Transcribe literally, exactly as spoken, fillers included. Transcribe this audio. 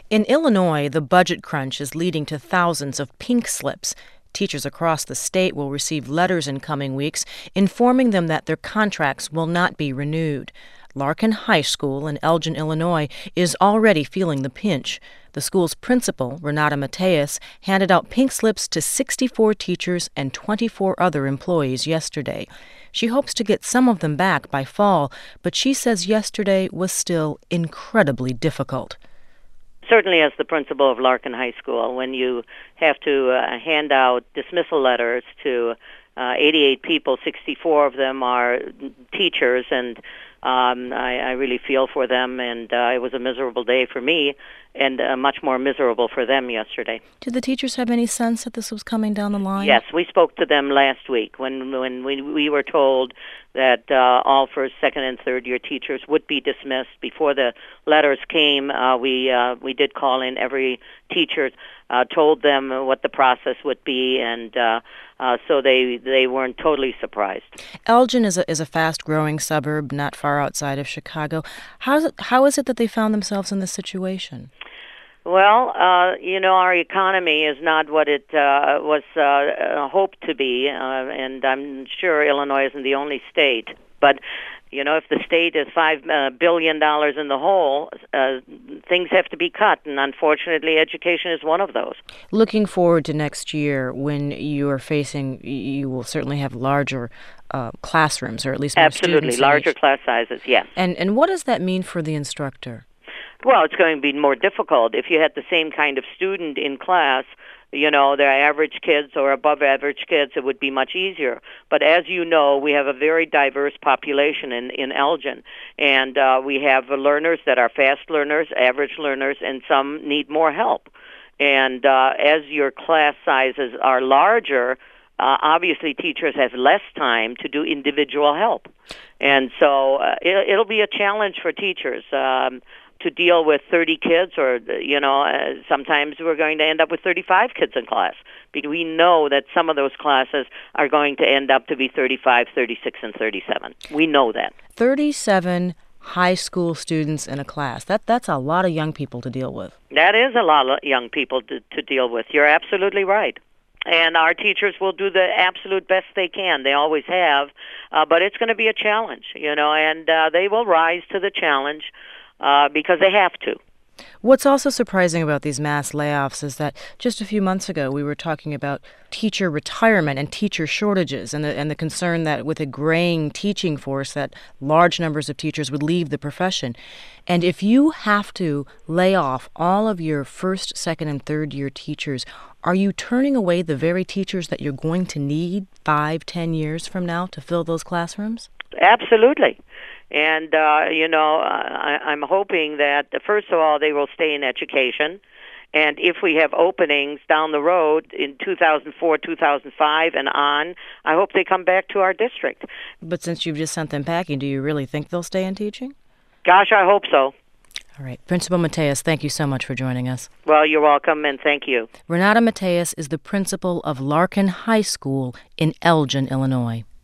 In Illinois, the budget crunch is leading to thousands of pink slips. Teachers across the state will receive letters in coming weeks informing them that their contracts will not be renewed. Larkin High School in Elgin, Illinois, is already feeling the pinch. The school's principal, Renata Mateus, handed out pink slips to sixty-four teachers and twenty-four other employees yesterday. She hopes to get some of them back by fall, but she says yesterday was still incredibly difficult. Certainly as the principal of Larkin High School, when you have to uh, hand out dismissal letters to uh, eighty-eight people, sixty-four of them are teachers, and um, I, I really feel for them, and uh, it was a miserable day for me, and uh, much more miserable for them yesterday. Did the teachers have any sense that this was coming down the line? Yes, we spoke to them last week when when we, we were told that uh, all first, second, and third-year teachers would be dismissed. Before the letters came, uh, we uh, we did call in every teacher, uh, told them what the process would be, and uh, uh, so they they weren't totally surprised. Elgin is a is a fast-growing suburb not far outside of Chicago. How is it, how is it that they found themselves in this situation? Well, uh, you know, our economy is not what it uh, was uh, hoped to be, uh, and I'm sure Illinois isn't the only state. But, you know, if the state is five uh, billion dollars in the hole, uh, things have to be cut, and unfortunately education is one of those. Looking forward to next year when you are facing, you will certainly have larger uh, classrooms, or at least more Absolutely, students. larger class sizes, yes. And And what does that mean for the instructor? Well, it's going to be more difficult. If you had the same kind of student in class, you know, they're average kids or above average kids, it would be much easier. But as you know, we have a very diverse population in, in Elgin. And uh, we have learners that are fast learners, average learners, and some need more help. And uh, as your class sizes are larger, uh, obviously teachers have less time to do individual help. And so uh, it, it'll be a challenge for teachers. Um, to deal with thirty kids, or, you know, uh, sometimes we're going to end up with thirty-five kids in class. Because we know that some of those classes are going to end up to be thirty-five, thirty-six, and thirty-seven. We know that. thirty-seven high school students in a class. That That's a lot of young people to deal with. That is a lot of young people to, to deal with. You're absolutely right. And our teachers will do the absolute best they can. They always have. Uh, but it's going to be a challenge, you know, and uh, they will rise to the challenge. Uh, because they have to. What's also surprising about these mass layoffs is that just a few months ago we were talking about teacher retirement and teacher shortages and the, and the concern that with a graying teaching force that large numbers of teachers would leave the profession. And if you have to lay off all of your first, second, and third year teachers, are you turning away the very teachers that you're going to need five, ten years from now to fill those classrooms? Absolutely. And, uh, you know, I, I'm hoping that, first of all, they will stay in education. And if we have openings down the road in two thousand four, two thousand five, and on, I hope they come back to our district. But since you've just sent them packing, do you really think they'll stay in teaching? Gosh, I hope so. All right. Principal Mateus, thank you so much for joining us. Well, you're welcome, and thank you. Renata Mateus is the principal of Larkin High School in Elgin, Illinois.